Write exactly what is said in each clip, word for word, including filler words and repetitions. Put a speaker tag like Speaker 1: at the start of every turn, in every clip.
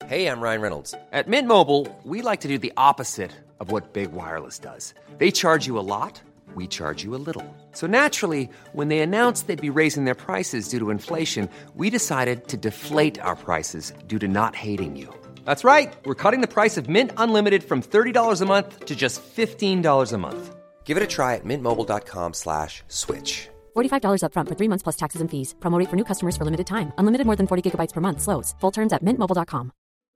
Speaker 1: Hey, I'm Ryan Reynolds.
Speaker 2: At Mint Mobile, we like to do the opposite of what Big Wireless does. They charge you a lot, we charge you a little. So naturally, when they announced they'd be raising their prices due to inflation, we decided to deflate our prices due to not hating you. That's right. We're cutting the price of Mint Unlimited from thirty dollars a month to just fifteen dollars a month.
Speaker 1: Give it a try at mintmobile.com slash switch.
Speaker 3: forty-five dollars up front for three months plus taxes and fees. Promo rate for new customers for limited time. Unlimited more than forty gigabytes per month. Slows full terms at mint mobile dot com.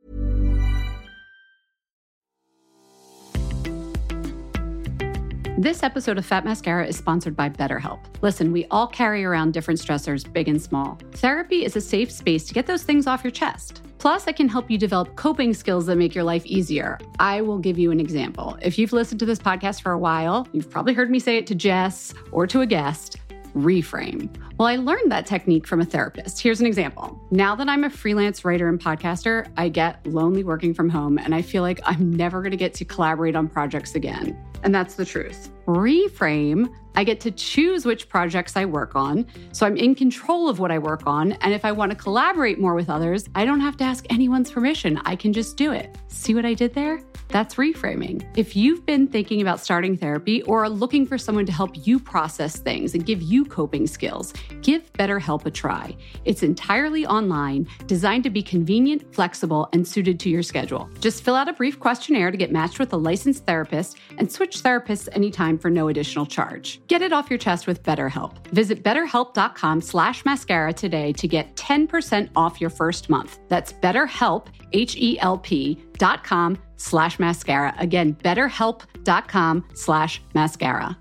Speaker 4: This episode of Fat Mascara is sponsored by BetterHelp. Listen, we all carry around different stressors, big and small. Therapy is a safe space to get those things off your chest. Plus, I can help you develop coping skills that make your life easier. I will give you an example. If you've listened to this podcast for a while, you've probably heard me say it to Jess or to a guest. Reframe. Well, I learned that technique from a therapist. Here's an example. Now that I'm a freelance writer and podcaster, I get lonely working from home, and I feel like I'm never going to get to collaborate on projects again. And that's the truth. Reframe, I get to choose which projects I work on, so I'm in control of what I work on, and if I want to collaborate more with others, I don't have to ask anyone's permission. I can just do it. See what I did there? That's reframing. If you've been thinking about starting therapy or are looking for someone to help you process things and give you coping skills, give BetterHelp a try. It's entirely online, designed to be convenient, flexible, and suited to your schedule. Just fill out a brief questionnaire to get matched with a licensed therapist and switch therapists anytime for no additional charge. Get it off your chest with BetterHelp. Visit betterhelp.com slash mascara today to get ten percent off your first month. That's BetterHelp, H-E-L-P dot com slash mascara. Again, betterhelp.com slash mascara.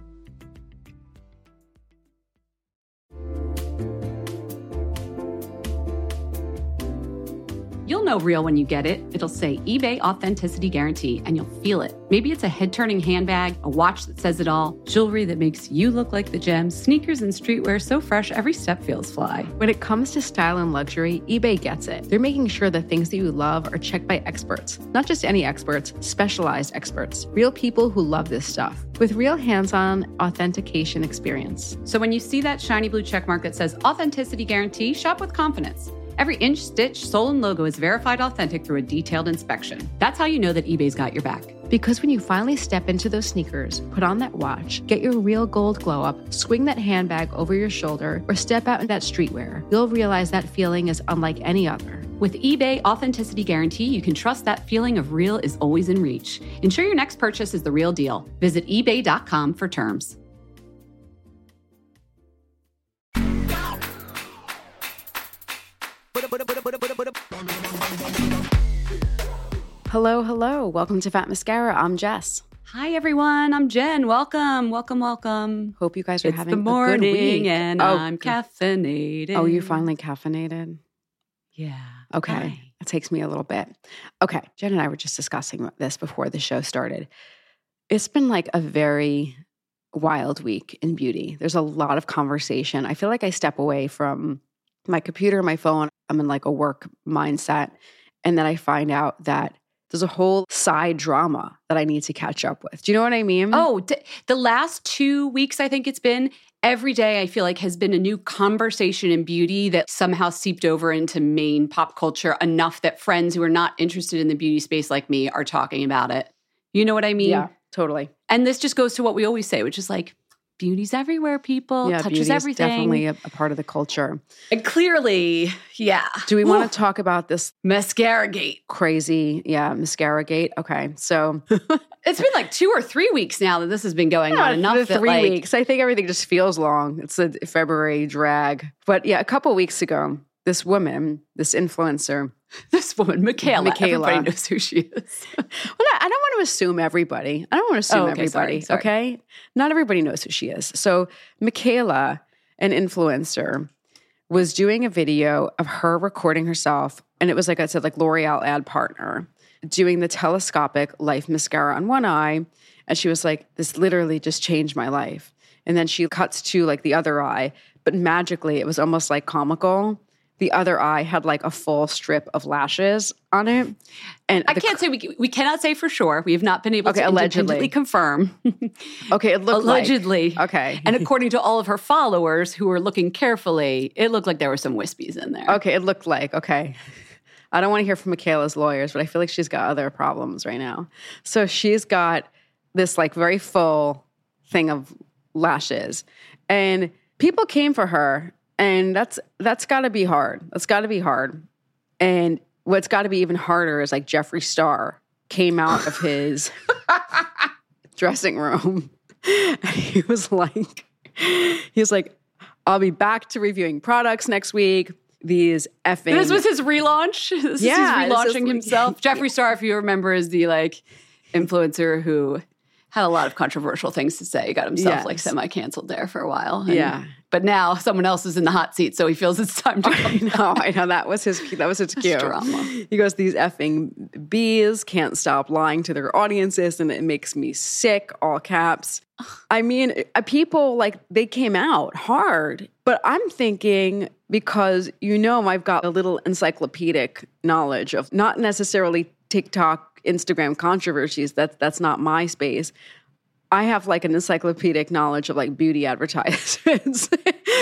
Speaker 4: You'll know real when you get it. It'll say eBay Authenticity Guarantee, and you'll feel it. Maybe it's a head-turning handbag, a watch that says it all, jewelry that makes you look like the gem, sneakers and streetwear so fresh every step feels fly.
Speaker 5: When it comes to style and luxury, eBay gets it. They're making sure the things that you love are checked by experts. Not just any experts, specialized experts. Real people who love this stuff. With real hands-on authentication experience.
Speaker 4: So when you see that shiny blue checkmark that says Authenticity Guarantee, shop with confidence. Every inch, stitch, sole, and logo is verified authentic through a detailed inspection. That's how you know that eBay's got your back.
Speaker 5: Because when you finally step into those sneakers, put on that watch, get your real gold glow up, swing that handbag over your shoulder, or step out in that streetwear, you'll realize that feeling is unlike any other.
Speaker 4: With eBay Authenticity Guarantee, you can trust that feeling of real is always in reach. Ensure your next purchase is the real deal. Visit ebay dot com for terms.
Speaker 5: Hello, hello. Welcome to Fat Mascara. I'm Jess.
Speaker 4: Hi, everyone. I'm Jen. Welcome, welcome, welcome.
Speaker 5: Hope you guys are
Speaker 4: it's
Speaker 5: having
Speaker 4: the morning
Speaker 5: a good week.
Speaker 4: and
Speaker 5: oh,
Speaker 4: I'm caffeinated.
Speaker 5: Oh, you're finally caffeinated?
Speaker 4: Yeah.
Speaker 5: Okay.
Speaker 4: Hi.
Speaker 5: It takes me a little bit. Okay. Jen and I were just discussing this before the show started. It's been like a very wild week in beauty. There's a lot of conversation. I feel like I step away from my computer, my phone. I'm in like a work mindset. And then I find out that there's a whole side drama that I need to catch up with. Do you know what I mean?
Speaker 4: Oh, d- the last two weeks, I think it's been, every day I feel like has been a new conversation in beauty that somehow seeped over into main pop culture enough that friends who are not interested in the beauty space like me are talking about it. You know what I mean?
Speaker 5: Yeah, totally.
Speaker 4: And this just goes to what we always say, which is like, beauty's everywhere, people.
Speaker 5: Yeah,
Speaker 4: touches
Speaker 5: beauty
Speaker 4: everything.
Speaker 5: Is definitely a, a part of the culture.
Speaker 4: And clearly, yeah.
Speaker 5: Do we want to talk about this
Speaker 4: mascara gate?
Speaker 5: Crazy, yeah, mascara gate. Okay, so
Speaker 4: it's been like two or three weeks now that this has been going
Speaker 5: yeah,
Speaker 4: on. Enough
Speaker 5: three
Speaker 4: that, like,
Speaker 5: weeks. I think everything just feels long. It's a February drag. But yeah, a couple weeks ago, this woman, this influencer,
Speaker 4: this woman, Michaela,
Speaker 5: Michaela.
Speaker 4: Everybody knows who she is.
Speaker 5: Well, I don't want to assume everybody. I don't want to assume
Speaker 4: oh, okay,
Speaker 5: everybody,
Speaker 4: sorry, sorry.
Speaker 5: okay? Not everybody knows who she is. So Michaela, an influencer, was doing a video of her recording herself, and it was, like I said, like L'Oreal ad partner, doing the telescopic Life mascara on one eye, and she was like, this literally just changed my life. And then she cuts to like the other eye, but magically it was almost like comical. The other eye had like a full strip of lashes on it. And
Speaker 4: I
Speaker 5: the,
Speaker 4: can't say, we we cannot say for sure. We have not been able
Speaker 5: okay,
Speaker 4: to
Speaker 5: allegedly.
Speaker 4: independently confirm.
Speaker 5: Okay, it looked
Speaker 4: allegedly.
Speaker 5: like. Okay.
Speaker 4: And according to all of her followers who were looking carefully, it looked like there were some wispies in there.
Speaker 5: Okay, it looked like, okay. I don't want to hear from Michaela's lawyers, but I feel like she's got other problems right now. So she's got this like very full thing of lashes. And people came for her, and that's that's got to be hard. That's got to be hard. And what's got to be even harder is like Jeffree Star came out of his dressing room. And he was like, he was like, I'll be back to reviewing products next week. These effing.
Speaker 4: This was his relaunch. This
Speaker 5: Yeah,
Speaker 4: is
Speaker 5: this
Speaker 4: his relaunching
Speaker 5: is-
Speaker 4: himself. Jeffree Star, if you remember, is the like influencer who had a lot of controversial things to say. He got himself
Speaker 5: Yes.
Speaker 4: like semi-canceled there for a while. And-
Speaker 5: Yeah.
Speaker 4: But now someone else is in the hot seat, so he feels it's time to come.
Speaker 5: No, I know that was his. That was his cue.
Speaker 4: drama.
Speaker 5: He goes, "These effing bees can't stop lying to their audiences, and it makes me sick." All caps. I mean, uh, people like they came out hard, but I'm thinking because you know I've got a little encyclopedic knowledge of not necessarily TikTok, Instagram controversies. That's that's not my space. I have like an encyclopedic knowledge of like beauty advertisements.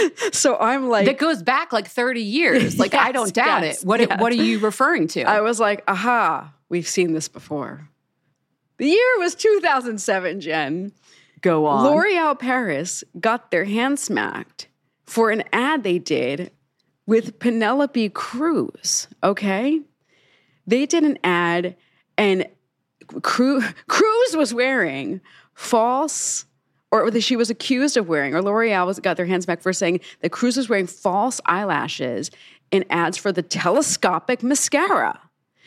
Speaker 5: So I'm like,
Speaker 4: That goes back like thirty years. Like, I
Speaker 5: Yes,
Speaker 4: don't doubt
Speaker 5: yes,
Speaker 4: it. What,
Speaker 5: yes.
Speaker 4: what are you referring to?
Speaker 5: I was like, aha, we've seen this before. The year was two thousand seven, Jen.
Speaker 4: Go on.
Speaker 5: L'Oreal Paris got their hand smacked for an ad they did with Penelope Cruz, okay? They did an ad, and Cru- Cruz was wearing false, or she was accused of wearing, or L'Oreal was, got their hands smacked for saying that Cruz was wearing false eyelashes in ads for the telescopic mascara.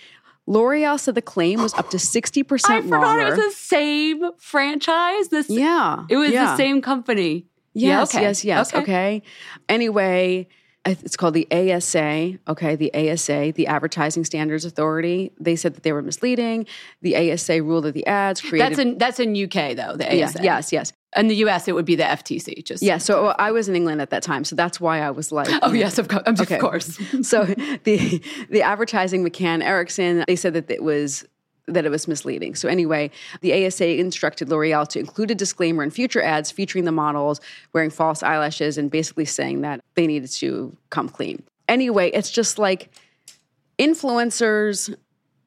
Speaker 5: L'Oreal said the claim was up to sixty
Speaker 4: I
Speaker 5: percent
Speaker 4: forgot
Speaker 5: longer.
Speaker 4: it was the same franchise. This,
Speaker 5: Yeah.
Speaker 4: It was
Speaker 5: yeah.
Speaker 4: the same company.
Speaker 5: Yes,
Speaker 4: Yeah, okay.
Speaker 5: yes, yes. Okay. Anyway, it's called the A S A. Okay, the A S A, the Advertising Standards Authority. They said that they were misleading. The A S A ruled that the ads created.
Speaker 4: That's in that's in U K though, the A
Speaker 5: yeah,
Speaker 4: S A.
Speaker 5: yes, yes,
Speaker 4: In the U S, it would be the F T C. Just
Speaker 5: yeah. So I was in England at that time, so that's why I was like,
Speaker 4: Oh yes, of, co- of
Speaker 5: Okay.
Speaker 4: course.
Speaker 5: So the the advertising McCann Erickson, they said that it was that it was misleading. So anyway, the A S A instructed L'Oreal to include a disclaimer in future ads featuring the models wearing false eyelashes and basically saying that they needed to come clean. Anyway, it's just like influencers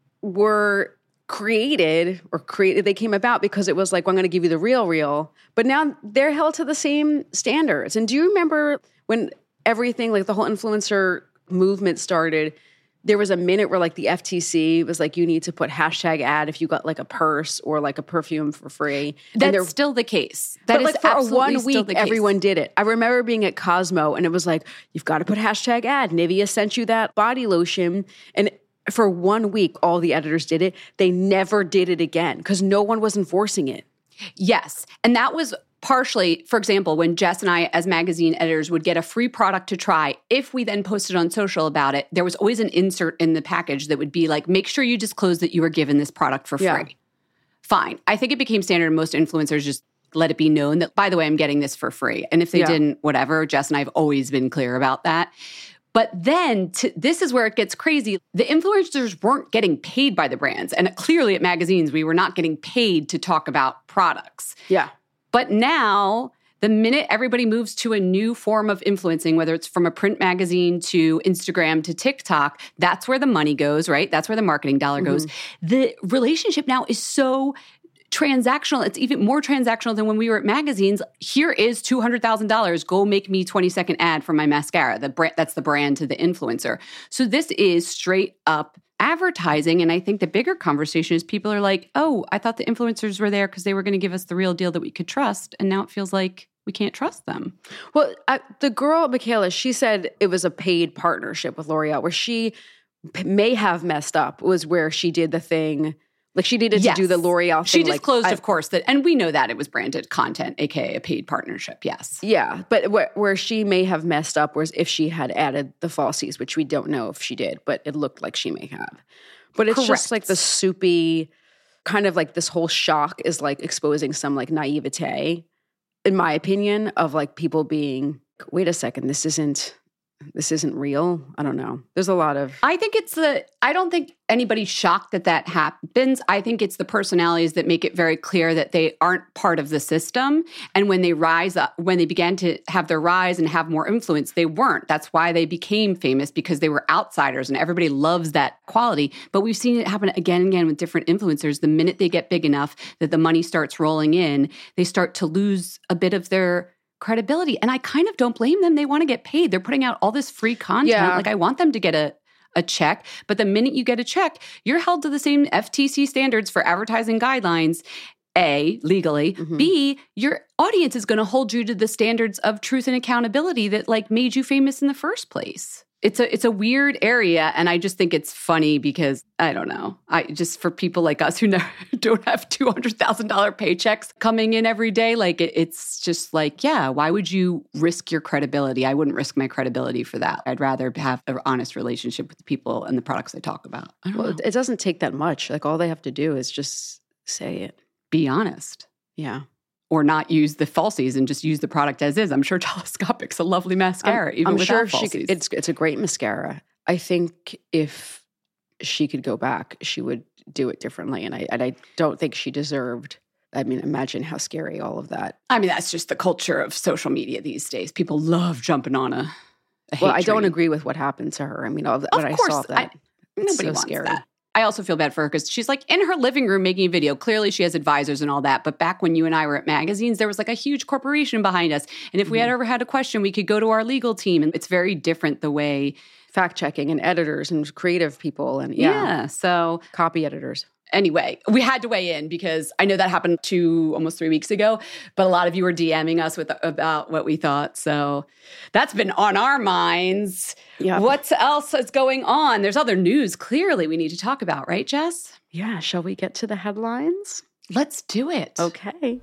Speaker 5: were created or created, they came about because it was like, well, I'm going to give you the real, real. But now they're held to the same standards. And do you remember when everything, like the whole influencer movement started, there was a minute where like the F T C was like, you need to put hashtag ad if you got like a purse or like a perfume for free. And
Speaker 4: That's
Speaker 5: they're-
Speaker 4: still the case. That
Speaker 5: but
Speaker 4: is
Speaker 5: like for a
Speaker 4: absolutely
Speaker 5: one
Speaker 4: still
Speaker 5: week,
Speaker 4: the case.
Speaker 5: everyone did it. I remember being at Cosmo and it was like, you've got to put hashtag ad. Nivea sent you that body lotion. And for one week, all the editors did it. They never did it again because no one was enforcing it.
Speaker 4: Yes. And that was partially, for example, when Jess and I, as magazine editors, would get a free product to try. If we then posted on social about it, there was always an insert in the package that would be like, make sure you disclose that you were given this product for free.
Speaker 5: Yeah.
Speaker 4: Fine. I think it became standard and most influencers just let it be known that, by the way, I'm getting this for free. And if they
Speaker 5: Yeah.
Speaker 4: didn't, whatever, Jess and I have always been clear about that. But then to, this is where it gets crazy. The influencers weren't getting paid by the brands. And clearly at magazines, we were not getting paid to talk about products.
Speaker 5: Yeah.
Speaker 4: But now, the minute everybody moves to a new form of influencing, whether it's from a print magazine to Instagram to TikTok, that's where the money goes, right? That's where the marketing dollar goes. The relationship now is so transactional. It's even more transactional than when we were at magazines. Here is two hundred thousand dollars. Go make me twenty second ad for my mascara. The brand, that's the brand to the influencer. So this is straight up advertising. And I think the bigger conversation is people are like, oh, I thought the influencers were there because they were going to give us the real deal that we could trust. And now it feels like we can't trust them.
Speaker 5: Well, I, the girl, Michaela, she said it was a paid partnership with L'Oreal where she p- may have messed up was where she did the thing. Like she needed
Speaker 4: Yes.
Speaker 5: to do the L'Oreal thing.
Speaker 4: She
Speaker 5: like,
Speaker 4: disclosed,
Speaker 5: I-
Speaker 4: of course, that, and we know that it was branded content, A K A a paid partnership. Yes.
Speaker 5: Yeah, but where, where she may have messed up was if she had added the falsies, which we don't know if she did, but it looked like she may have. But it's
Speaker 4: Correct.
Speaker 5: just like the soupy, kind of like this whole shock is like exposing some like naivete, in my opinion, of like people being, wait a second, this isn't this isn't real. I don't know. There's a lot of...
Speaker 4: I think it's the, I don't think anybody's shocked that that happens. I think it's the personalities that make it very clear that they aren't part of the system. And when they rise up, when they began to have their rise and have more influence, they weren't. That's why they became famous, because they were outsiders and everybody loves that quality. But we've seen it happen again and again with different influencers. The minute they get big enough that the money starts rolling in, they start to lose a bit of their credibility. And I kind of don't blame them. They want to get paid. They're putting out all this free content.
Speaker 5: Yeah.
Speaker 4: Like, I want them to get a, a check. But the minute you get a check, you're held to the same F T C standards for advertising guidelines. A, legally. Mm-hmm. B, your audience is going to hold you to the standards of truth and accountability that like made you famous in the first place. It's a it's a weird area, and I just think it's funny because, I don't know, I just for people like us who never, don't have two hundred thousand dollars paychecks coming in every day, like it, it's just like, yeah, why would you risk your credibility? I wouldn't risk my credibility for that. I'd rather have an honest relationship with the people and the products I talk about. I don't
Speaker 5: Well,
Speaker 4: know.
Speaker 5: it doesn't take that much. Like, all they have to do is just say it.
Speaker 4: Be honest.
Speaker 5: Yeah.
Speaker 4: Or not use the falsies and just use the product as is. I'm sure Telescopic's a lovely mascara,
Speaker 5: I'm,
Speaker 4: even
Speaker 5: I'm
Speaker 4: without
Speaker 5: sure
Speaker 4: falsies.
Speaker 5: she could, it's it's a great mascara. I think if she could go back, she would do it differently. And I and I don't think she deserved. I mean, imagine how scary all of that.
Speaker 4: I mean, that's just the culture of social media these days. People love jumping on a, a hate
Speaker 5: Well, I don't
Speaker 4: train.
Speaker 5: agree with what happened to her. I mean, all the,
Speaker 4: Of
Speaker 5: when
Speaker 4: course,
Speaker 5: I saw that,
Speaker 4: I-
Speaker 5: it's
Speaker 4: Nobody
Speaker 5: so
Speaker 4: wants
Speaker 5: scary.
Speaker 4: that. I also feel bad for her because she's like in her living room making a video. Clearly she has advisors and all that. But back when you and I were at magazines, there was like a huge corporation behind us. And if we had ever had a question, we could go to our legal team. And it's very different the way.
Speaker 5: Fact checking and editors and creative people and yeah,
Speaker 4: Yeah. So
Speaker 5: copy editors.
Speaker 4: anyway, we had to weigh in because I know that happened two, almost three weeks ago. But a lot of you were DMing us with about what we thought. So that's been on our minds.
Speaker 5: Yeah.
Speaker 4: What else is going on? There's other news clearly we need to talk about, right, Jess?
Speaker 5: Yeah. Shall we get to the headlines?
Speaker 4: Let's do it.
Speaker 5: Okay.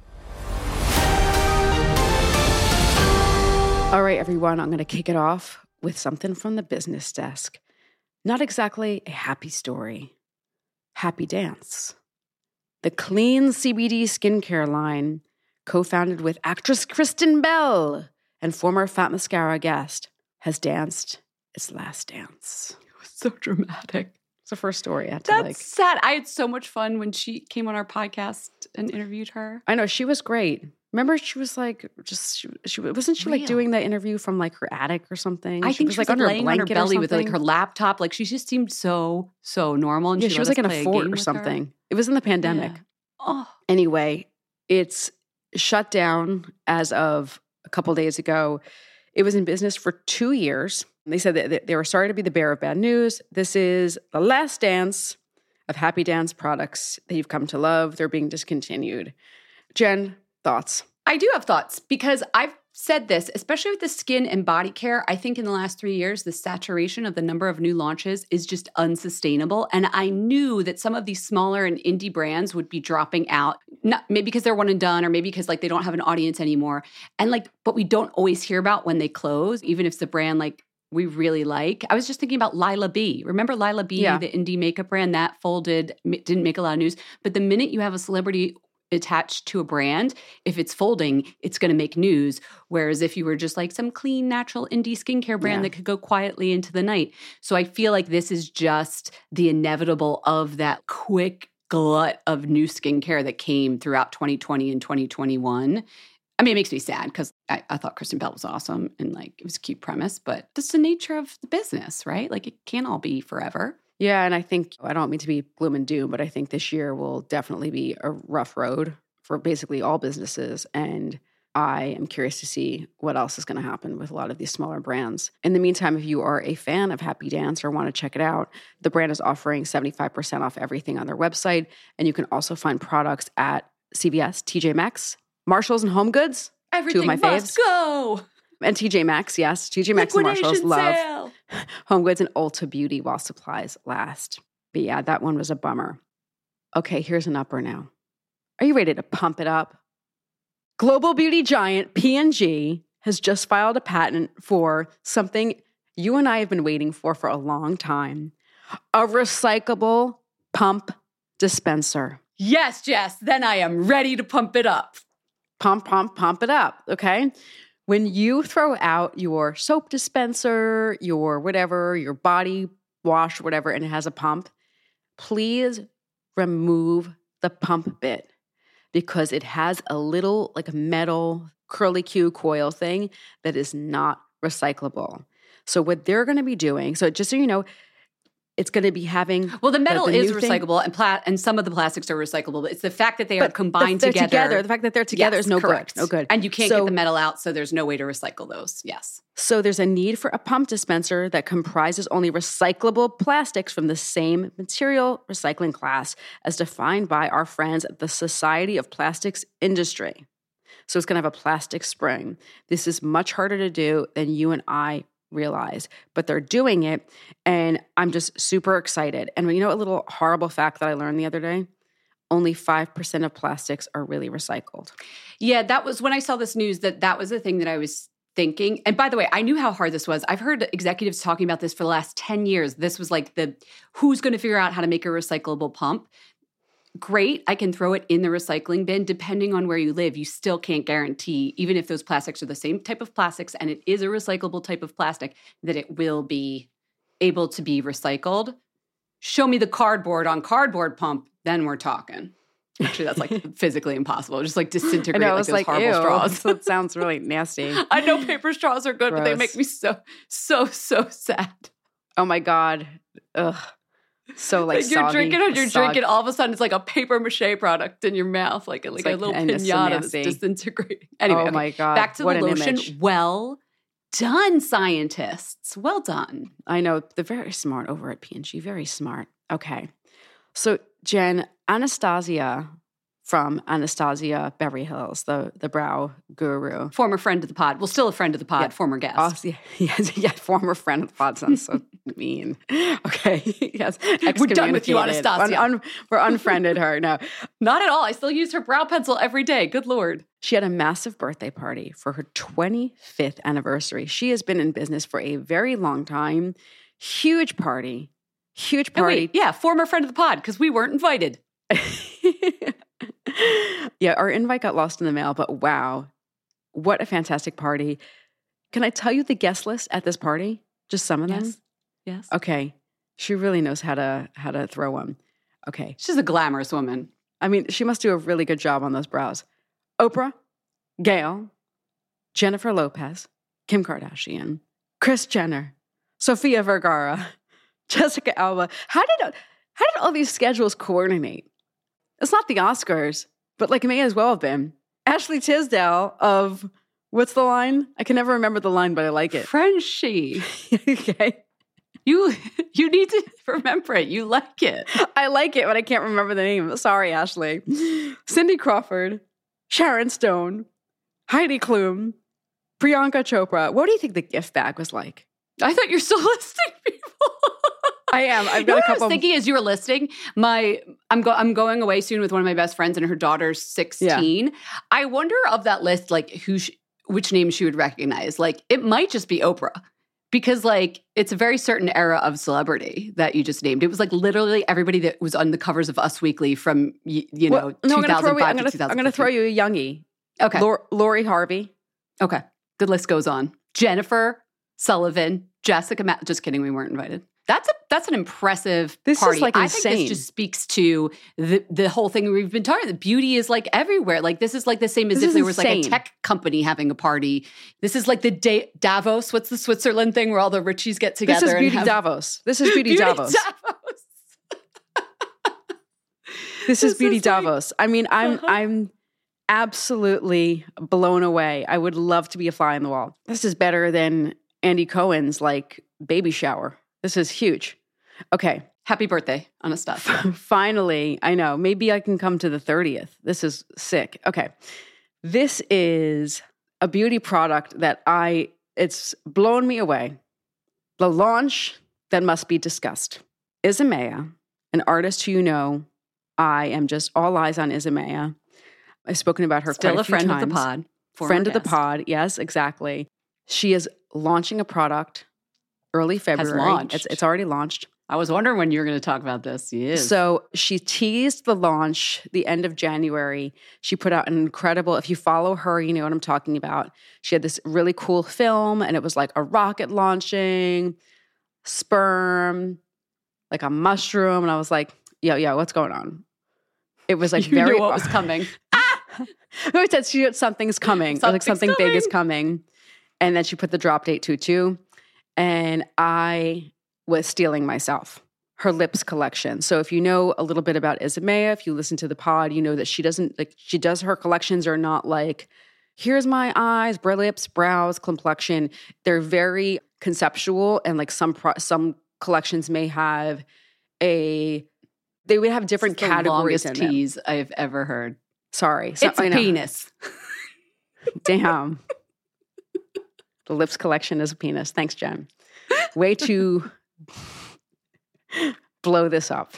Speaker 5: All right, everyone. I'm going to kick it off with something from the business desk. Not exactly a happy story. Happy Dance. The clean C B D skincare line, co-founded with actress Kristen Bell and former Fat Mascara guest, has danced its last dance.
Speaker 4: It was so dramatic.
Speaker 5: It's the first story I had to
Speaker 4: That's
Speaker 5: like.
Speaker 4: sad. I had so much fun when she came on our podcast and interviewed her.
Speaker 5: I know, she was great. Remember, she was like, just she, she wasn't she like
Speaker 4: Real.
Speaker 5: doing the interview from like her attic or something?
Speaker 4: I think she was like,
Speaker 5: under a
Speaker 4: laying on her
Speaker 5: blanket or
Speaker 4: belly with like
Speaker 5: something.
Speaker 4: her laptap. Like she just seemed so, so normal. And
Speaker 5: Yeah,
Speaker 4: she,
Speaker 5: she
Speaker 4: let
Speaker 5: was like
Speaker 4: us
Speaker 5: in
Speaker 4: play
Speaker 5: a
Speaker 4: a
Speaker 5: fort
Speaker 4: game
Speaker 5: or
Speaker 4: with her.
Speaker 5: something. It was in the pandemic.
Speaker 4: Yeah. Oh,
Speaker 5: Anyway, it's shut down as of a couple days ago. It was in business for two years. They said that they were sorry to be the bearer of bad news. This is the last dance of Happy Dance products that you've come to love. They're being discontinued. Jen, thoughts?
Speaker 4: I do have thoughts because I've said this, especially with the skin and body care. I think in the last three years, the saturation of the number of new launches is just unsustainable. And I knew that some of these smaller and indie brands would be dropping out, not maybe because they're one and done, or maybe because like they don't have an audience anymore. And like, but we don't always hear about when they close, even if it's a brand like we really like. I was just thinking about Lila B. Remember Lila B,
Speaker 5: Yeah.
Speaker 4: the indie makeup brand that folded, didn't make a lot of news. But the minute you have a celebrity attached to a brand, if it's folding, it's going to make news. Whereas if you were just like some clean, natural indie skincare brand
Speaker 5: Yeah.
Speaker 4: that could go quietly into the night. So I feel like this is just the inevitable of that quick glut of new skincare that came throughout twenty twenty and twenty twenty-one. I mean, it makes me sad because I, I thought Kristen Bell was awesome and like it was a cute premise, but that's the nature of the business, right? Like it can't all be forever.
Speaker 5: Yeah, and I think, I don't mean to be gloom and doom, but I think this year will definitely be a rough road for basically all businesses. And I am curious to see what else is going to happen with a lot of these smaller brands. In the meantime, if you are a fan of Happy Dance or want to check it out, the brand is offering seventy-five percent off everything on their website. And you can also find products at C V S, T J Maxx, Marshalls, and Home Goods.
Speaker 4: Everything
Speaker 5: Two of my
Speaker 4: must
Speaker 5: faves.
Speaker 4: go.
Speaker 5: And T J Maxx, yes. T J Maxx and Marshalls
Speaker 4: Liquidation
Speaker 5: love
Speaker 4: sale.
Speaker 5: Home Goods and Ulta Beauty while supplies last. But yeah, that one was a bummer. Okay, here's an upper now. Are you ready to pump it up? Global beauty giant P and G has just filed a patent for something you and I have been waiting for for a long time. A recyclable pump dispenser.
Speaker 4: Yes, Jess, then I am ready to pump it up.
Speaker 5: Pump, pump, pump it up, okay? when you throw out your soap dispenser, your whatever, your body wash, whatever, and it has a pump, please remove the pump bit because it has a little like a metal curly Q coil thing that is not recyclable. So what they're going to be doing, so just so you know, it's going to be having
Speaker 4: well, the metal
Speaker 5: the, the
Speaker 4: is
Speaker 5: new thing-
Speaker 4: recyclable, and pla- and some of the plastics are recyclable. But it's the fact that they are
Speaker 5: But
Speaker 4: combined
Speaker 5: the, they're
Speaker 4: together.
Speaker 5: together. The fact that they're together
Speaker 4: Yes,
Speaker 5: is no
Speaker 4: correct.
Speaker 5: good. No good.
Speaker 4: And you can't
Speaker 5: So-
Speaker 4: get the metal out, so there's no way to recycle those. Yes.
Speaker 5: So there's a need for a pump dispenser that comprises only recyclable plastics from the same material recycling class as defined by our friends at the Society of Plastics Industry. So it's going to have a plastic spring. This is much harder to do than you and I realize, but they're doing it, and I'm just super excited. And you know a little horrible fact that I learned the other day? Only five percent of plastics are really recycled.
Speaker 4: Yeah, that was when I saw this news that that was the thing that I was thinking. And by the way, I knew how hard this was. I've heard executives talking about this for the last ten years. This was like the who's going to figure out how to make a recyclable pump. Great, I can throw it in the recycling bin. Depending on where you live, you still can't guarantee, even if those plastics are the same type of plastics and it is a recyclable type of plastic, that it will be able to be recycled. Show me the cardboard on cardboard pump, then we're talking. Actually, that's like physically impossible. Just like disintegrate
Speaker 5: I know,
Speaker 4: like
Speaker 5: it's
Speaker 4: those
Speaker 5: like,
Speaker 4: horrible
Speaker 5: ew,
Speaker 4: straws.
Speaker 5: That sounds really nasty.
Speaker 4: I know paper straws are good, but they
Speaker 5: Gross.
Speaker 4: make me so, so, so sad.
Speaker 5: Oh my God. Ugh. So like,
Speaker 4: Like you're
Speaker 5: soggy,
Speaker 4: drinking and you're
Speaker 5: sog-
Speaker 4: drinking, all of a sudden it's like a paper mache product in your mouth, like, like,
Speaker 5: like-
Speaker 4: a little
Speaker 5: and it's so
Speaker 4: pinata that's
Speaker 5: nasty.
Speaker 4: disintegrating. Anyway,
Speaker 5: Oh
Speaker 4: okay,
Speaker 5: my God.
Speaker 4: back to
Speaker 5: What
Speaker 4: the
Speaker 5: an
Speaker 4: lotion.
Speaker 5: image.
Speaker 4: Well done, scientists. Well done.
Speaker 5: I know. They're very smart over at P and G. Very smart. Okay. So Jen, Anastasia from Anastasia Beverly Hills, the, the brow guru.
Speaker 4: Former friend of the pod. Well, still a friend of the pod,
Speaker 5: Yeah.
Speaker 4: former guest.
Speaker 5: Oh, yeah, yes, yeah, former friend of the pod sounds so mean. Okay, yes,
Speaker 4: We're done with you,
Speaker 5: excommunicated.
Speaker 4: Anastasia.
Speaker 5: Un- un- we're unfriended her. No,
Speaker 4: Not at all. I still use her brow pencil every day. Good Lord.
Speaker 5: she had a massive birthday party for her twenty-fifth anniversary. She has been in business for a very long time. Huge party, huge
Speaker 4: And
Speaker 5: party.
Speaker 4: wait, yeah, former friend of the pod because we weren't invited.
Speaker 5: Yeah, our invite got lost in the mail, but wow, what a fantastic party. Can I tell you the guest list at this party? Just some of them?
Speaker 4: Yes. Yes.
Speaker 5: Okay. She really knows how to how to throw one. Okay.
Speaker 4: She's a glamorous woman.
Speaker 5: I mean, she must do a really good job on those brows. Oprah, Gail, Jennifer Lopez, Kim Kardashian, Kris Jenner, Sofia Vergara, Jessica Alba. How did how did all these schedules coordinate? It's not the Oscars, but like it may as well have been. Ashley Tisdale of, what's the line? I can never remember the line, but I like it.
Speaker 4: Frenchie.
Speaker 5: Okay.
Speaker 4: You you need to remember it. You like it.
Speaker 5: I like it, but I can't remember the name. Sorry, Ashley. Cindy Crawford, Sharon Stone, Heidi Klum, Priyanka Chopra. What do you think the gift bag was like?
Speaker 4: I thought you're still listing people.
Speaker 5: I am. I've
Speaker 4: You know
Speaker 5: got a
Speaker 4: what I
Speaker 5: couple.
Speaker 4: was thinking as you were listing? My I'm go I'm going away soon with one of my best friends, and her daughter's sixteen. I wonder of that list, like who, sh- which name she would recognize. Like it might just be Oprah, because like it's a very certain era of celebrity that you just named. It was like literally everybody that was on the covers of Us Weekly from y- you know
Speaker 5: Well, no, I'm gonna throw you. I'm
Speaker 4: two thousand five to
Speaker 5: gonna,
Speaker 4: two thousand fifteen.
Speaker 5: I'm gonna throw you a youngie.
Speaker 4: Okay,
Speaker 5: Lor- Lori Harvey.
Speaker 4: okay. The list goes on. Jennifer Sullivan, Jessica. Ma- just kidding. We weren't invited. That's a that's an impressive
Speaker 5: This is,
Speaker 4: party.
Speaker 5: like,
Speaker 4: I think
Speaker 5: insane.
Speaker 4: this just speaks to the the whole thing we've been talking. The beauty is like everywhere. Like this is like the same as
Speaker 5: This
Speaker 4: if
Speaker 5: is
Speaker 4: there was like a
Speaker 5: insane.
Speaker 4: tech company having a party. This is like the da- Davos. What's the Switzerland thing where all the richies get together?
Speaker 5: This is
Speaker 4: and
Speaker 5: Beauty
Speaker 4: have-
Speaker 5: Davos. This is Beauty,
Speaker 4: Beauty
Speaker 5: Davos.
Speaker 4: Davos.
Speaker 5: This is
Speaker 4: This
Speaker 5: Beauty
Speaker 4: is like-
Speaker 5: Davos. I mean, I'm
Speaker 4: Uh-huh.
Speaker 5: I'm absolutely blown away. I would love to be a fly on the wall. This is better than Andy Cohen's like baby shower. This is huge. Okay.
Speaker 4: Happy birthday, Anastasia.
Speaker 5: Finally, I know. Maybe I can come to the thirtieth. This is sick. Okay. This is a beauty product that I, it's blown me away. The launch that must be discussed. Isomea, an artist who you know, I am just all eyes on Isomea. I've spoken about her
Speaker 4: Still
Speaker 5: quite a,
Speaker 4: a
Speaker 5: few
Speaker 4: friend of the
Speaker 5: times.
Speaker 4: pod. Former
Speaker 5: Friend of the
Speaker 4: guest.
Speaker 5: pod. Yes, exactly. She is launching a product early February.
Speaker 4: launched.
Speaker 5: It's, it's already launched.
Speaker 4: I was wondering when you were going to talk about this. She is.
Speaker 5: So she teased the launch the end of January. She put out an incredible, if you follow her, you know what I'm talking about. She had this really cool film, and it was like a rocket launching, sperm, like a mushroom. And I was like, yo, yo, what's going on? It was like
Speaker 4: you
Speaker 5: very.
Speaker 4: knew what was coming.
Speaker 5: No, it said she something's coming.
Speaker 4: Something's
Speaker 5: like something
Speaker 4: coming.
Speaker 5: big is coming. And then she put the drop date to too. And I was stealing myself. Her lips collection. So if you know a little bit about Ismaya, if you listen to the pod, you know that she doesn't, like, she does, her collections are not like, here's my eyes, brow, lips, brows, complexion. They're very conceptual, and like some pro- some collections may have a, they would have different
Speaker 4: It's the
Speaker 5: categories in
Speaker 4: longest
Speaker 5: them.
Speaker 4: tease I've ever heard.
Speaker 5: Sorry. So,
Speaker 4: It's a
Speaker 5: I know.
Speaker 4: penis.
Speaker 5: Damn. The lips collection is a penis. Thanks, Jen. Way to blow this up.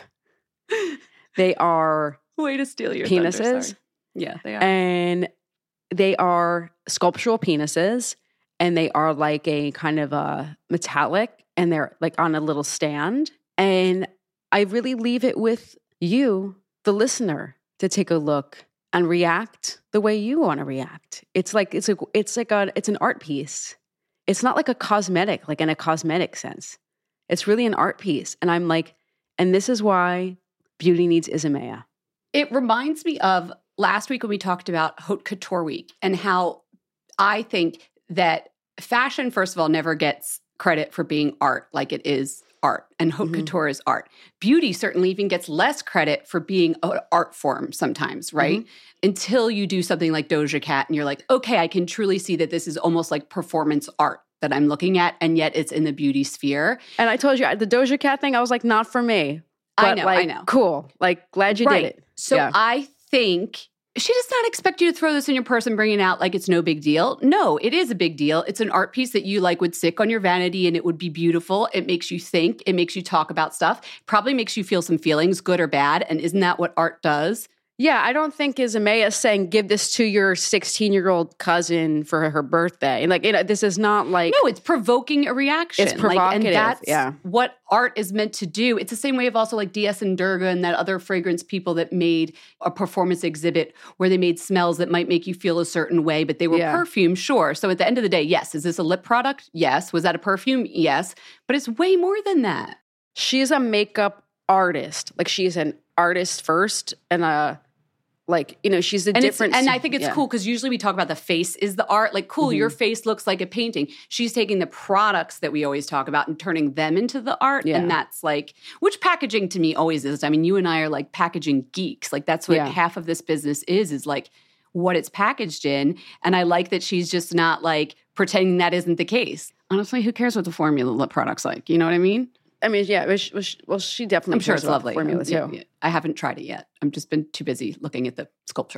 Speaker 5: They are
Speaker 4: Way to steal your
Speaker 5: penises,
Speaker 4: thunder, sorry. Yeah, they are.
Speaker 5: and they are sculptural penises, and they are like a kind of a metallic, and they're like on a little stand. And I really leave it with you, the listener, to take a look and react the way you want to react. It's like it's a it's like a it's an art piece. It's not like a cosmetic, like in a cosmetic sense. It's really an art piece. And I'm like, and this is why beauty needs Ismaya.
Speaker 4: It reminds me of last week when we talked about Haute Couture Week and how I think that fashion, first of all, never gets credit for being art like it is art. And Haute
Speaker 5: Mm-hmm.
Speaker 4: Couture is art. Beauty certainly even gets less credit for being an art form sometimes, right?
Speaker 5: Mm-hmm.
Speaker 4: Until you do something like Doja Cat and you're like, okay, I can truly see that this is almost like performance art that I'm looking at, and yet it's in the beauty sphere.
Speaker 5: And I told you, the Doja Cat thing, I was like, not for me. But
Speaker 4: I know,
Speaker 5: like,
Speaker 4: I know.
Speaker 5: Cool. Like, glad you
Speaker 4: right.
Speaker 5: did it.
Speaker 4: So
Speaker 5: Yeah.
Speaker 4: I think she does not expect you to throw this in your purse and bring it out like it's no big deal. No, it is a big deal. It's an art piece that you like would stick on your vanity and it would be beautiful. It makes you think. It makes you talk about stuff. Probably makes you feel some feelings, good or bad. And isn't that what art does?
Speaker 5: Yeah, I don't think Ismaya saying, give this to your sixteen-year-old cousin for her birthday. And like, you know, this is not like...
Speaker 4: No, it's provoking a reaction.
Speaker 5: It's
Speaker 4: Like,
Speaker 5: provocative,
Speaker 4: and that's
Speaker 5: yeah.
Speaker 4: what art is meant to do. It's the same way of also like D S and Durga and that other fragrance people that made a performance exhibit where they made smells that might make you feel a certain way, but they were
Speaker 5: Yeah.
Speaker 4: perfume, sure. So at the end of the day, yes. Is this a lip product? Yes. Was that a perfume? Yes. But it's way more than that.
Speaker 5: She's a makeup artist. Like, she's an artist first and a... Like, you know, she's a
Speaker 4: And, it's,
Speaker 5: different...
Speaker 4: and I think it's
Speaker 5: yeah.
Speaker 4: cool because usually we talk about the face is the art. Like, cool,
Speaker 5: Mm-hmm.
Speaker 4: your face looks like a painting. She's taking the products that we always talk about and turning them into the art.
Speaker 5: Yeah.
Speaker 4: And that's like, which packaging to me always is. I mean, you and I are like packaging geeks. Like, that's what
Speaker 5: Yeah.
Speaker 4: half of this business is, is like what it's packaged in. And I like that she's just not like pretending that isn't the case. Honestly, who cares what the formula lip product's like? You know what I mean?
Speaker 5: I mean, yeah, well, she, well, she- well, she definitely
Speaker 4: I'm sure
Speaker 5: cares
Speaker 4: it's
Speaker 5: about
Speaker 4: lovely.
Speaker 5: formula,
Speaker 4: Yeah,
Speaker 5: too.
Speaker 4: yeah. I haven't tried it yet. I've just been too busy looking at the sculpture.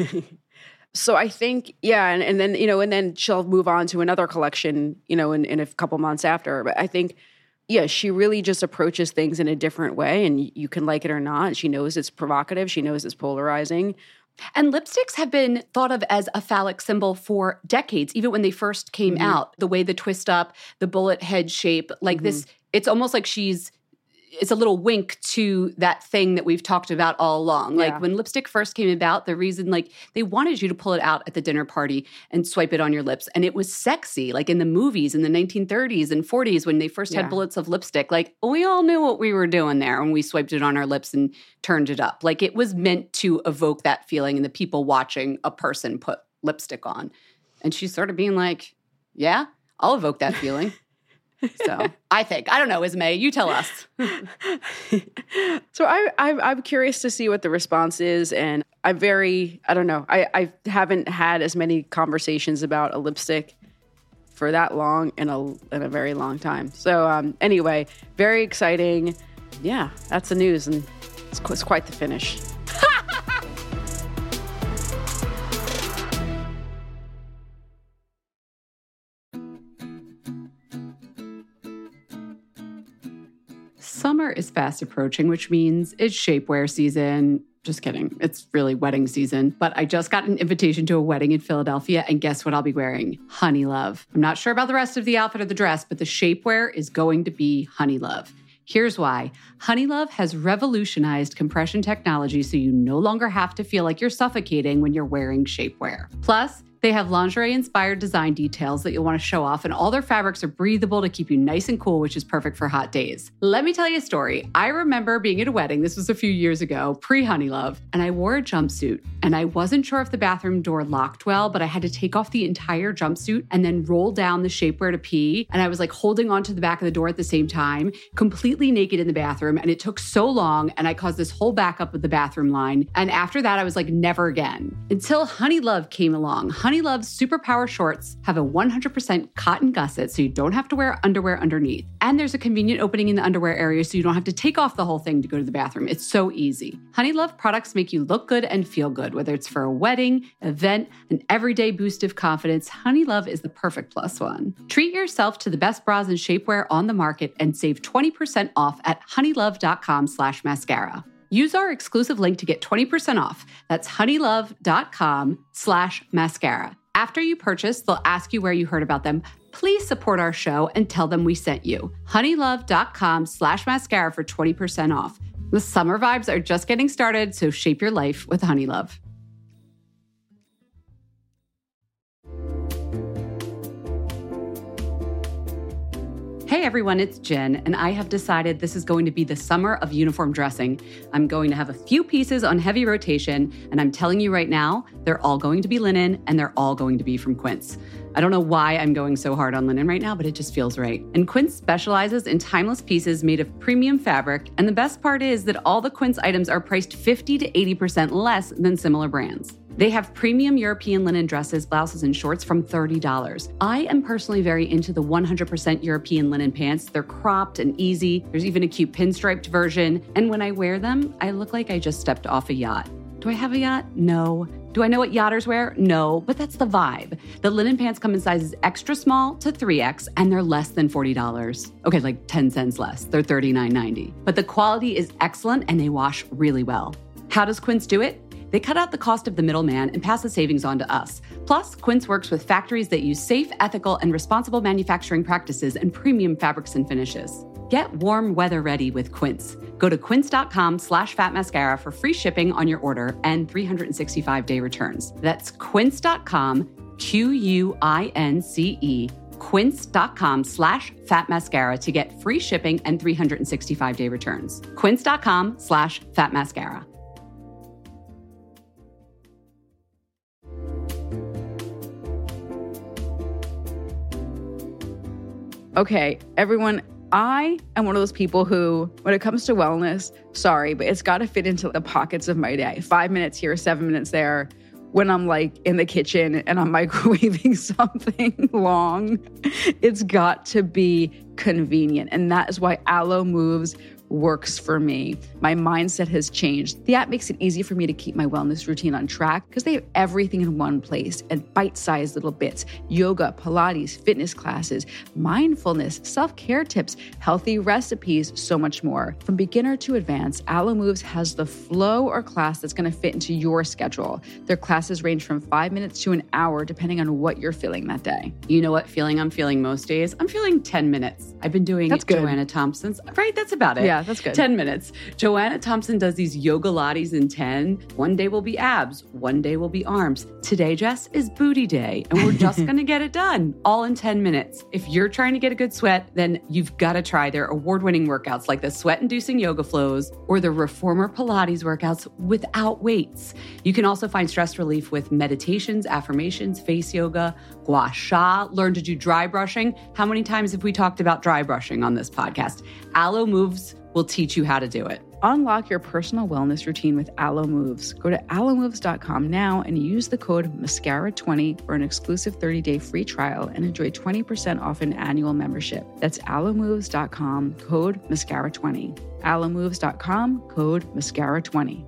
Speaker 5: So I think, yeah, and, and then, you know, and then she'll move on to another collection, you know, in, in a couple months after. But I think, yeah, she really just approaches things in a different way, and you, you can like it or not. She knows it's provocative. She knows it's polarizing.
Speaker 4: And lipsticks have been thought of as a phallic symbol for decades, even when they first came
Speaker 5: Mm-hmm.
Speaker 4: out. The way the twist up, the bullet head shape, like
Speaker 5: Mm-hmm.
Speaker 4: this, it's almost like she's, it's a little wink to that thing that we've talked about all along. Like
Speaker 5: Yeah.
Speaker 4: when lipstick first came about, the reason, like they wanted you to pull it out at the dinner party and swipe it on your lips. And it was sexy, like in the movies in the nineteen thirties and forties when they first
Speaker 5: Yeah.
Speaker 4: had bullets of lipstick. Like we all knew what we were doing there when we swiped it on our lips and turned it up. Like it was meant to evoke that feeling in the people watching a person put lipstick on. And she's sort of being like, yeah, I'll evoke that feeling. So I think, I don't know, Ismay, you tell us.
Speaker 5: So I, I, I'm curious to see what the response is, and I'm very, I don't know, I, I haven't had as many conversations about a lipstick for that long in a in a very long time. So um, anyway, very exciting. Yeah, that's the news, and it's, qu- it's quite the finish.
Speaker 4: Summer is fast approaching, which means it's shapewear season. Just kidding. It's really wedding season. But I just got an invitation to a wedding in Philadelphia, and guess what I'll be wearing? Honey Love. I'm not sure about the rest of the outfit or the dress, but the shapewear is going to be Honey Love. Here's why. Honeylove has revolutionized compression technology so you no longer have to feel like you're suffocating when you're wearing shapewear. Plus, they have lingerie-inspired design details that you'll want to show off, and all their fabrics are breathable to keep you nice and cool, which is perfect for hot days. Let me tell you a story. I remember being at a wedding, this was a few years ago, pre-Honeylove, and I wore a jumpsuit, and I wasn't sure if the bathroom door locked well, but I had to take off the entire jumpsuit and then roll down the shapewear to pee, and I was like holding onto the back of the door at the same time, completely naked in the bathroom, and it took so long, and I caused this whole backup of the bathroom line, and after that, I was like, never again. Until Honeylove came along. Honeylove's Superpower shorts have a one hundred percent cotton gusset, so you don't have to wear underwear underneath. And there's a convenient opening in the underwear area, so you don't have to take off the whole thing to go to the bathroom. It's so easy. Honeylove products make you look good and feel good, whether it's for a wedding, event, an everyday boost of confidence. Honeylove is the perfect plus one. Treat yourself to the best bras and shapewear on the market and save twenty percent off at honeylove.com slash mascara. Use our exclusive link to get twenty percent off. That's honeylove.com slash mascara. After you purchase, they'll ask you where you heard about them. Please support our show and tell them we sent you. honeylove.com slash mascara for twenty percent off. The summer vibes are just getting started, so shape your life with Honeylove. Hey everyone, it's Jen, and I have decided this is going to be the summer of uniform dressing. I'm going to have a few pieces on heavy rotation, and I'm telling you right now, they're all going to be linen, and they're all going to be from Quince. I don't know why I'm going so hard on linen right now, but it just feels right. And Quince specializes in timeless pieces made of premium fabric, and the best part is that all the Quince items are priced fifty to eighty percent less than similar brands. They have premium European linen dresses, blouses, and shorts from thirty dollars. I am personally very into the one hundred percent European linen pants. They're cropped and easy. There's even a cute pinstriped version. And when I wear them, I look like I just stepped off a yacht. Do I have a yacht? No. Do I know what yachters wear? No, but that's the vibe. The linen pants come in sizes extra small to three X, and they're less than forty dollars. Okay, like ten cents less. They're thirty-nine ninety. But the quality is excellent, and they wash really well. How does Quince do it? They cut out the cost of the middleman and pass the savings on to us. Plus, Quince works with factories that use safe, ethical, and responsible manufacturing practices and premium fabrics and finishes. Get warm weather ready with Quince. Go to quince.com slash fat mascara for free shipping on your order and three hundred sixty-five day returns. That's quince.com, Q U I N C E, quince.com slash fat mascara to get free shipping and three hundred sixty-five day returns. Quince.com slash fat mascara.
Speaker 5: Okay, everyone, I am one of those people who, when it comes to wellness, sorry, but it's got to fit into the pockets of my day. Five minutes here, seven minutes there. When I'm like in the kitchen and I'm microwaving something long, it's got to be convenient. And that is why Alo Moves works for me. My mindset has changed. The app makes it easy for me to keep my wellness routine on track because they have everything in one place and bite-sized little bits: yoga, Pilates, fitness classes, mindfulness, self-care tips, healthy recipes, so much more. From beginner to advanced, Alo Moves has the flow or class that's going to fit into your schedule. Their classes range from five minutes to an hour, depending on what you're feeling that day.
Speaker 4: You know what feeling I'm feeling most days? I'm feeling ten minutes. I've been doing
Speaker 5: That's good.
Speaker 4: Joanna Thompson's, right? That's about it.
Speaker 5: Yeah, that's good.
Speaker 4: ten minutes. Joanna Thompson does these yoga lattes in ten. One day will be abs. One day will be arms. Today, Jess, is booty day. And we're just going to get it done all in ten minutes. If you're trying to get a good sweat, then you've got to try their award-winning workouts like the sweat-inducing yoga flows or the reformer Pilates workouts without weights. You can also find stress relief with meditations, affirmations, face yoga, gua sha, learn to do dry brushing. How many times have we talked about dry brushing on this podcast? Alo Moves will teach you how to do it.
Speaker 5: Unlock your personal wellness routine with Alo Moves. Go to alo moves dot com now and use the code mascara twenty for an exclusive thirty day free trial and enjoy twenty percent off an annual membership. That's alo moves dot com, code mascara twenty. alo moves dot com, code mascara twenty.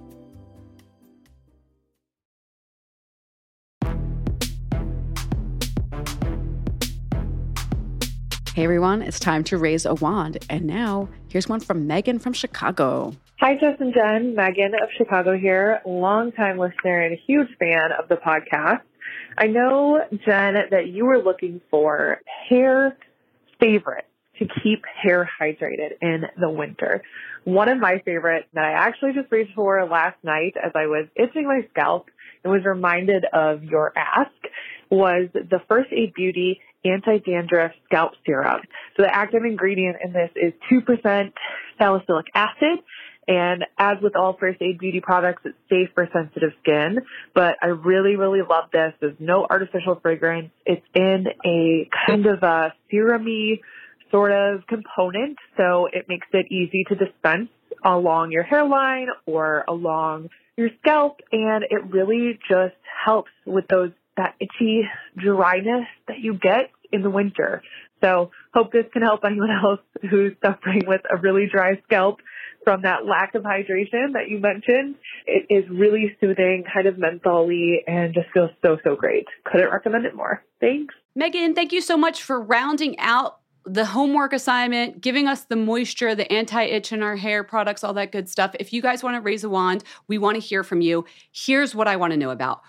Speaker 5: Hey everyone, it's time to raise a wand. And now, here's one from Megan from Chicago.
Speaker 6: Hi, Jess and Jen. Megan of Chicago here. Longtime listener and a huge fan of the podcast. I know, Jen, that you were looking for hair favorites to keep hair hydrated in the winter. One of my favorites that I actually just reached for last night as I was itching my scalp and was reminded of your ask was the First Aid Beauty Anti-Dandruff Scalp Serum. So the active ingredient in this is two percent salicylic acid. And as with all First Aid Beauty products, it's safe for sensitive skin. But I really, really love this. There's no artificial fragrance. It's in a kind of a serum-y sort of component. So it makes it easy to dispense along your hairline or along your scalp. And it really just helps with those that itchy dryness that you get in the winter. So hope this can help anyone else who's suffering with a really dry scalp from that lack of hydration that you mentioned. It is really soothing, kind of mentholy, and just feels so, so great. Couldn't recommend it more. Thanks.
Speaker 4: Megan, thank you so much for rounding out the homework assignment, giving us the moisture, the anti-itch in our hair products, all that good stuff. If you guys want to raise a wand, we want to hear from you. Here's what I want to know about.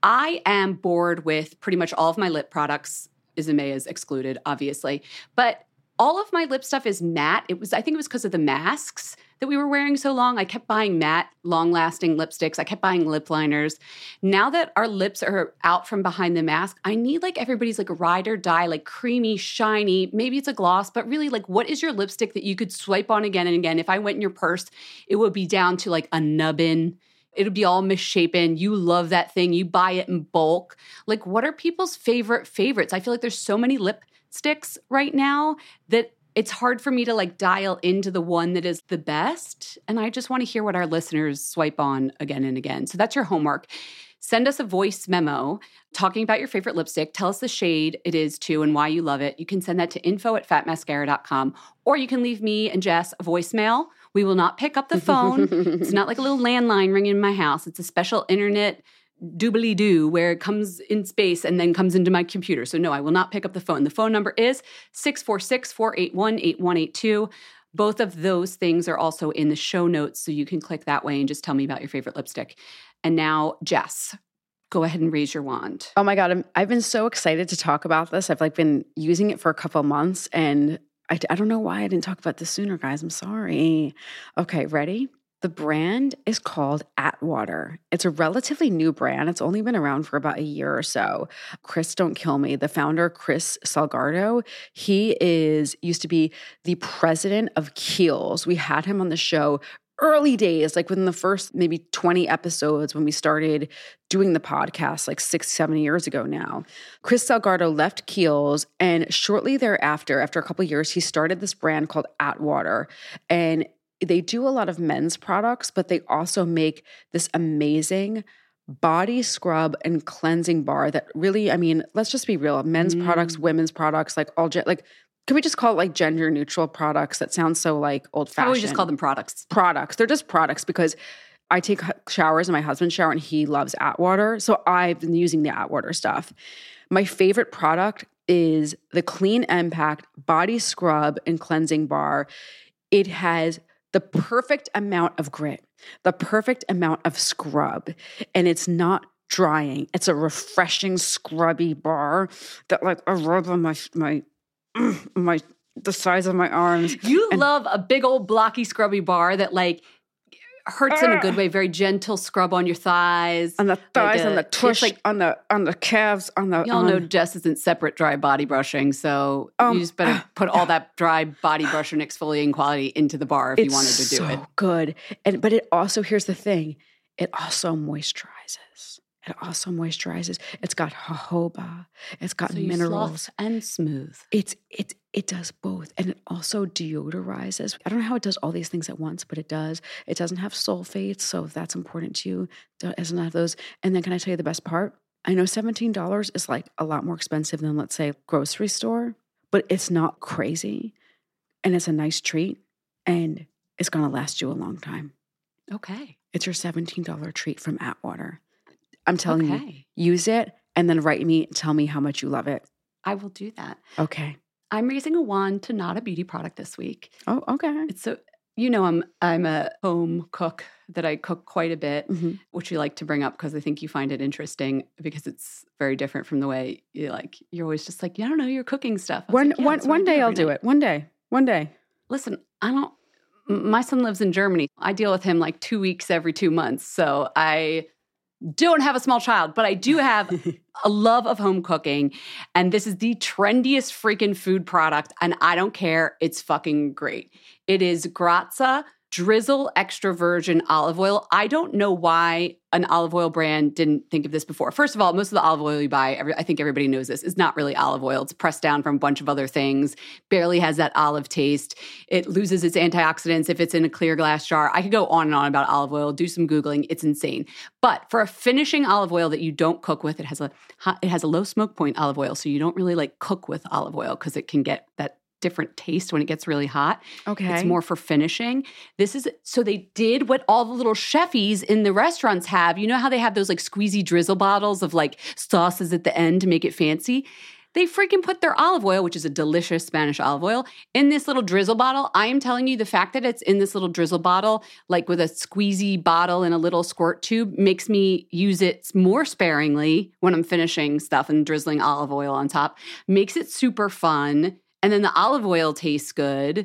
Speaker 4: I am bored with pretty much all of my lip products. Isame is excluded, obviously. But all of my lip stuff is matte. It was, I think it was because of the masks that we were wearing so long. I kept buying matte, long-lasting lipsticks. I kept buying lip liners. Now that our lips are out from behind the mask, I need like everybody's like ride or die, like creamy, shiny. Maybe it's a gloss, but really like what is your lipstick that you could swipe on again and again? If I went in your purse, it would be down to like a nubbin. It'll be all misshapen. You love that thing. You buy it in bulk. Like, what are people's favorite favorites? I feel like there's so many lipsticks right now that it's hard for me to like dial into the one that is the best. And I just want to hear what our listeners swipe on again and again. So that's your homework. Send us a voice memo talking about your favorite lipstick. Tell us the shade it is too and why you love it. You can send that to info at fat mascara dot com, or you can leave me and Jess a voicemail. We will not pick up the phone. It's not like a little landline ringing in my house. It's a special internet doobly-doo where it comes in space and then comes into my computer. So no, I will not pick up the phone. The phone number is six four six, four eight one, eight one eight two. Both of those things are also in the show notes, so you can click that way and just tell me about your favorite lipstick. And now, Jess, go ahead and raise your wand.
Speaker 5: Oh my God, I'm, I've been so excited to talk about this. I've like been using it for a couple of months, and I, I don't know why I didn't talk about this sooner, guys. I'm sorry. Okay, ready? The brand is called Atwater. It's a relatively new brand. It's only been around for about a year or so. Chris, don't kill me. The founder, Chris Salgado, he is used to be the president of Kiehl's. We had him on the show early days, like within the first maybe twenty episodes when we started doing the podcast like six, seven years ago now. Chris Salgado left Kiehl's, and shortly thereafter, after a couple of years, he started this brand called Atwater. And they do a lot of men's products, but they also make this amazing body scrub and cleansing bar that really, I mean, let's just be real. Men's mm. products, women's products, like all, like, can we just call it like gender neutral products? That sounds so like old fashioned.
Speaker 4: How we just call them products?
Speaker 5: Products. They're just products because I take showers and my husband shower and he loves Atwater. So I've been using the Atwater stuff. My favorite product is the Clean Impact Body Scrub and Cleansing Bar. It has the perfect amount of grit, the perfect amount of scrub, and it's not drying. It's a refreshing, scrubby bar that like I rub on my my my the size of my arms.
Speaker 4: You
Speaker 5: and,
Speaker 4: love a big old blocky scrubby bar that like hurts uh, in a good way, very gentle scrub on your thighs.
Speaker 5: On the thighs,
Speaker 4: like a,
Speaker 5: on the tush, like, on the on the calves, on the
Speaker 4: Y'all
Speaker 5: on,
Speaker 4: know Jess isn't separate dry body brushing, so um, you just better uh, put all that dry body brush and exfoliating quality into the bar if you wanted to do
Speaker 5: so
Speaker 4: it.
Speaker 5: It's so good. And but it also, here's the thing, it also moisturizes. It also moisturizes. It's got jojoba. It's got
Speaker 4: so you
Speaker 5: minerals.
Speaker 4: Sloth and smooth.
Speaker 5: It's it it does both. And it also deodorizes. I don't know how it does all these things at once, but it does. It doesn't have sulfates, so if that's important to you, it doesn't have those. And then can I tell you the best part? I know seventeen dollars is like a lot more expensive than, let's say, grocery store, but it's not crazy. And it's a nice treat. And it's going to last you a long time.
Speaker 4: Okay.
Speaker 5: It's your seventeen dollars treat from Atwater. I'm telling
Speaker 4: okay.
Speaker 5: you, use it and then write me, tell me how much you love it.
Speaker 4: I will do that.
Speaker 5: Okay.
Speaker 4: I'm raising a wand to not a beauty product this week.
Speaker 5: Oh, okay.
Speaker 4: It's so, you know, I'm I'm a home cook that I cook quite a bit,
Speaker 5: mm-hmm.
Speaker 4: which you like to bring up because I think you find it interesting because it's very different from the way you like, you're always just like, I don't know, you're cooking stuff.
Speaker 5: One,
Speaker 4: like, yeah,
Speaker 5: one, one day I'll do
Speaker 4: night.
Speaker 5: it. One day. One day.
Speaker 4: Listen, I don't, my son lives in Germany. I deal with him like two weeks every two months. So I don't have a small child, but I do have a love of home cooking. And this is the trendiest freaking food product. And I don't care. It's fucking great. It is Grazia Drizzle Extra Virgin Olive Oil. I don't know why an olive oil brand didn't think of this before. First of all, most of the olive oil you buy, every, I think everybody knows this, is not really olive oil. It's pressed down from a bunch of other things, barely has that olive taste. It loses its antioxidants if it's in a clear glass jar. I could go on and on about olive oil, do some Googling. It's insane. But for a finishing olive oil that you don't cook with, it has a it has a low smoke point olive oil, so you don't really like cook with olive oil because it can get that different taste when it gets really hot.
Speaker 5: Okay.
Speaker 4: It's more for finishing. This is, so they did what all the little chefies in the restaurants have. You know how they have those like squeezy drizzle bottles of like sauces at the end to make it fancy? They freaking put their olive oil, which is a delicious Spanish olive oil, in this little drizzle bottle. I am telling you, the fact that it's in this little drizzle bottle, like with a squeezy bottle and a little squirt tube, makes me use it more sparingly when I'm finishing stuff and drizzling olive oil on top. Makes it super fun. And then the olive oil tastes good.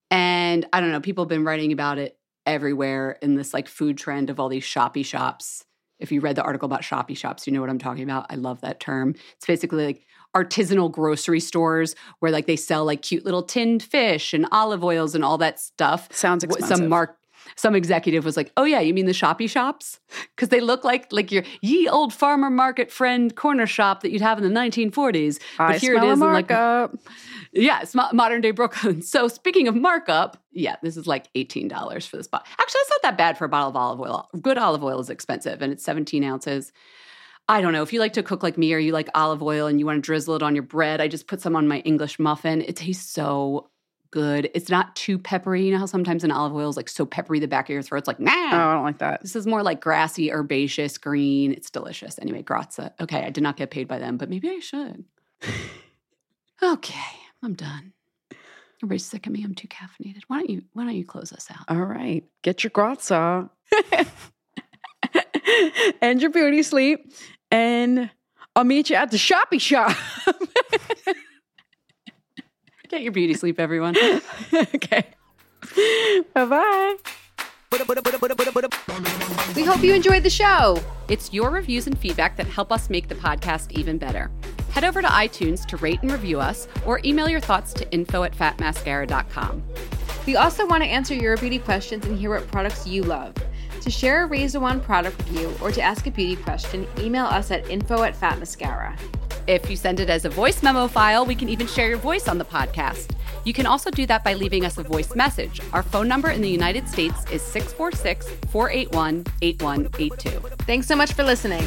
Speaker 4: And I don't know, people have been writing about it everywhere in this like food trend of all these shoppy shops. If you read the article about shoppy shops, you know what I'm talking about. I love that term. It's basically like artisanal grocery stores where like they sell like cute little tinned fish and olive oils and all that stuff.
Speaker 5: Sounds expensive.
Speaker 4: Some mark Some executive was like, oh yeah, you mean the shoppy shops? Because they look like like your ye old farmer market friend corner shop that you'd have in the nineteen forties.
Speaker 5: I
Speaker 4: but here
Speaker 5: smell
Speaker 4: it is
Speaker 5: a
Speaker 4: in like
Speaker 5: markup.
Speaker 4: Yeah, it's mo- modern day Brooklyn. So speaking of markup, yeah, this is like eighteen dollars for this bottle. Actually, that's not that bad for a bottle of olive oil. Good olive oil is expensive, and it's seventeen ounces. I don't know. If you like to cook like me or you like olive oil and you want to drizzle it on your bread, I just put some on my English muffin. It tastes so good. It's not too peppery. You know how sometimes an olive oil is like so peppery the back of your throat's like, nah.
Speaker 5: Oh, I don't like that.
Speaker 4: This is more like grassy, herbaceous, green. It's delicious. Anyway, Grazia. Okay, I did not get paid by them, but maybe I should. Okay, I'm done. Everybody's sick of me. I'm too caffeinated. Why don't you Why don't you close us out?
Speaker 5: All right. Get your Grazia. And your beauty sleep. And I'll meet you at the shoppy shop.
Speaker 4: Get your beauty sleep, everyone.
Speaker 5: Okay. Bye-bye.
Speaker 7: We hope you enjoyed the show.
Speaker 4: It's your reviews and feedback that help us make the podcast even better. Head over to iTunes to rate and review us, or email your thoughts to info at fat mascara dot com.
Speaker 7: We also want to answer your beauty questions and hear what products you love. To share a Razor One product review or to ask a beauty question, email us at info at fat mascara.
Speaker 4: If you send it as a voice memo file, we can even share your voice on the podcast. You can also do that by leaving us a voice message. Our phone number in the United States is six four six, four eight one, eight one eight two.
Speaker 7: Thanks so much for listening.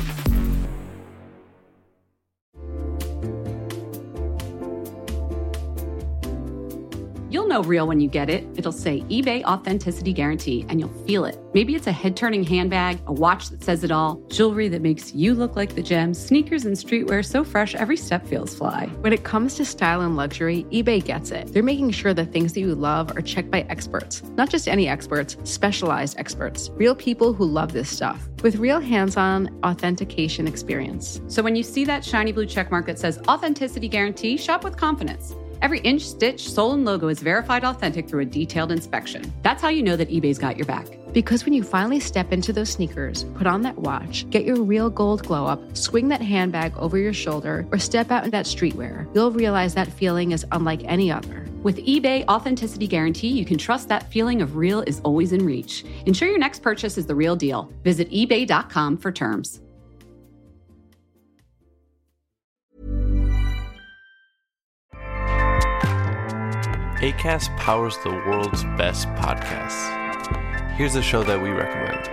Speaker 4: You'll know real when you get it. It'll say eBay Authenticity Guarantee, and you'll feel it. Maybe it's a head-turning handbag, a watch that says it all, jewelry that makes you look like the gems, sneakers and streetwear so fresh every step feels fly.
Speaker 5: When it comes to style and luxury, eBay gets it. They're making sure the things that you love are checked by experts. Not just any experts, specialized experts. Real people who love this stuff. With real hands-on authentication experience.
Speaker 4: So when you see that shiny blue checkmark that says Authenticity Guarantee, shop with confidence. Every inch, stitch, sole, and logo is verified authentic through a detailed inspection. That's how you know that eBay's got your back.
Speaker 5: Because when you finally step into those sneakers, put on that watch, get your real gold glow up, swing that handbag over your shoulder, or step out in that streetwear, you'll realize that feeling is unlike any other.
Speaker 4: With eBay Authenticity Guarantee, you can trust that feeling of real is always in reach. Ensure your next purchase is the real deal. Visit ebay dot com for terms.
Speaker 8: Acast powers the world's best podcasts. Here's a show that we recommend.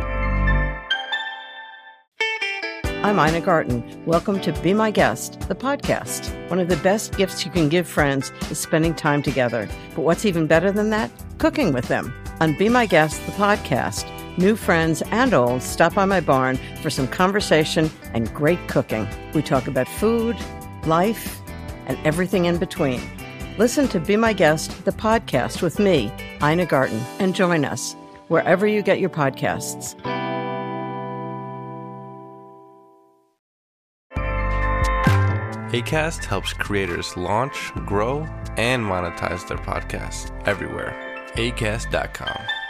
Speaker 9: I'm Ina Garten. Welcome to Be My Guest, the podcast. One of the best gifts you can give friends is spending time together. But what's even better than that? Cooking with them. On Be My Guest, the podcast, new friends and old stop by my barn for some conversation and great cooking. We talk about food, life, and everything in between. Listen to Be My Guest, the podcast with me, Ina Garten, and join us wherever you get your podcasts.
Speaker 8: Acast helps creators launch, grow, and monetize their podcasts everywhere. acast dot com.